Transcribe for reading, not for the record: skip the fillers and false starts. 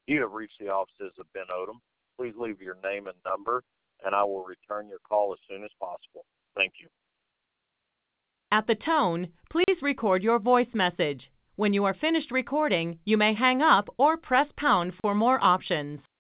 You have reached the offices of Ben Odom. Please leave your name and number, and I will return your call as soon as possible. Thank you. At the tone, please record your voice message. When you are finished recording, you may hang up or press pound for more options.